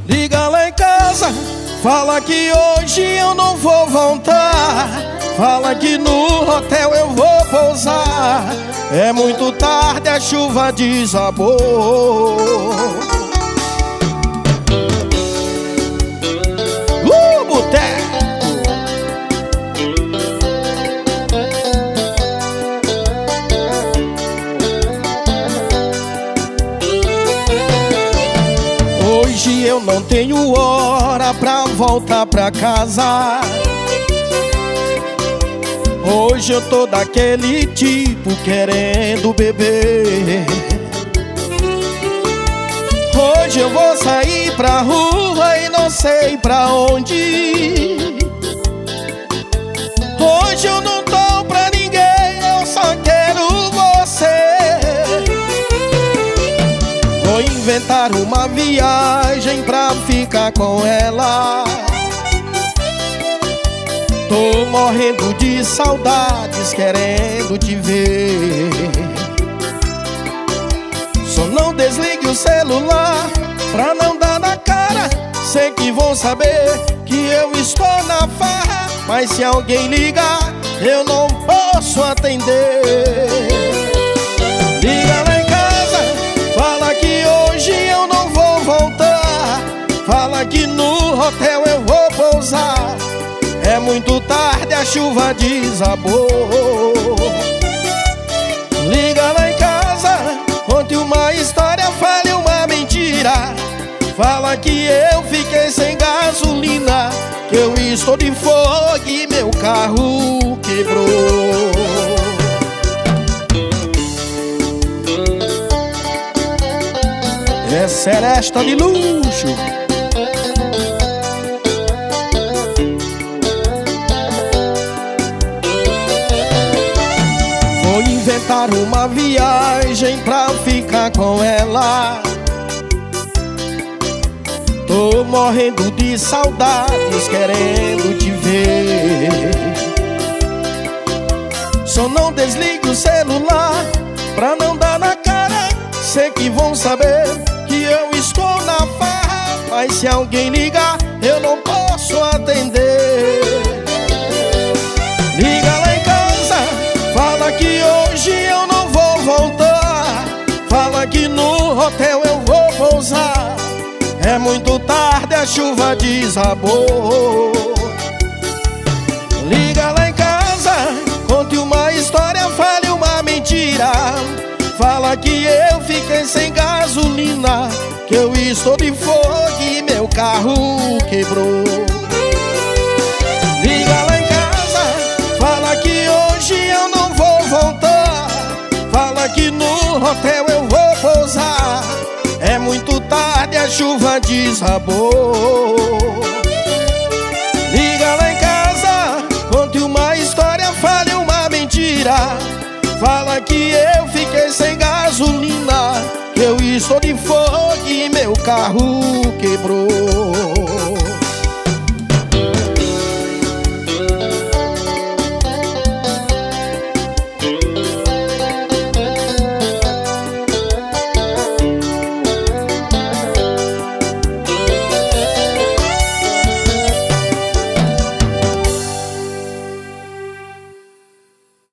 Liga lá em casa, fala que hoje eu não vou voltar. Fala que no hotel eu vou pousar. É muito tarde, a chuva desabou. Boteco. Hoje eu não tenho hora pra voltar pra casa. Hoje eu tô daquele tipo querendo beber. Hoje eu vou sair pra rua e não sei pra onde. Hoje eu não tô pra ninguém, eu só quero você. Vou inventar uma viagem pra ficar com ela. Tô morrendo de saudades, querendo te ver. Só não desligue o celular pra não dar na cara. Sei que vão saber que eu estou na farra, mas se alguém ligar, eu não posso atender. Liga lá em casa, fala que hoje eu não vou voltar. Fala que no hotel eu vou pousar. É muito tarde, a chuva desabou. Liga lá em casa, conte uma história, fale uma mentira. Fala que eu fiquei sem gasolina, que eu estou de fogo e meu carro quebrou. É seresta de luxo. Vou inventar uma viagem pra ficar com ela. Tô morrendo de saudades, querendo te ver. Só não desligue o celular pra não dar na cara. Sei que vão saber que eu estou na farra, mas se alguém ligar, eu não posso atender. Liga lá em casa, fala que hoje eu não vou voltar. Fala que no hotel eu vou pousar. É muito tarde, a chuva desabou. Liga lá em casa, conte uma história, fale uma mentira. Fala que eu fiquei sem gasolina, que eu estou de fogo e meu carro quebrou. Liga lá em casa, fala que hoje eu não vou voltar. Fala que no hotel eu vou pousar. É muito tarde, a chuva desabou. Liga lá em casa, conte uma história, fale uma mentira. Fala que eu fiquei sem gasolina, que eu estou de fogo e meu carro quebrou.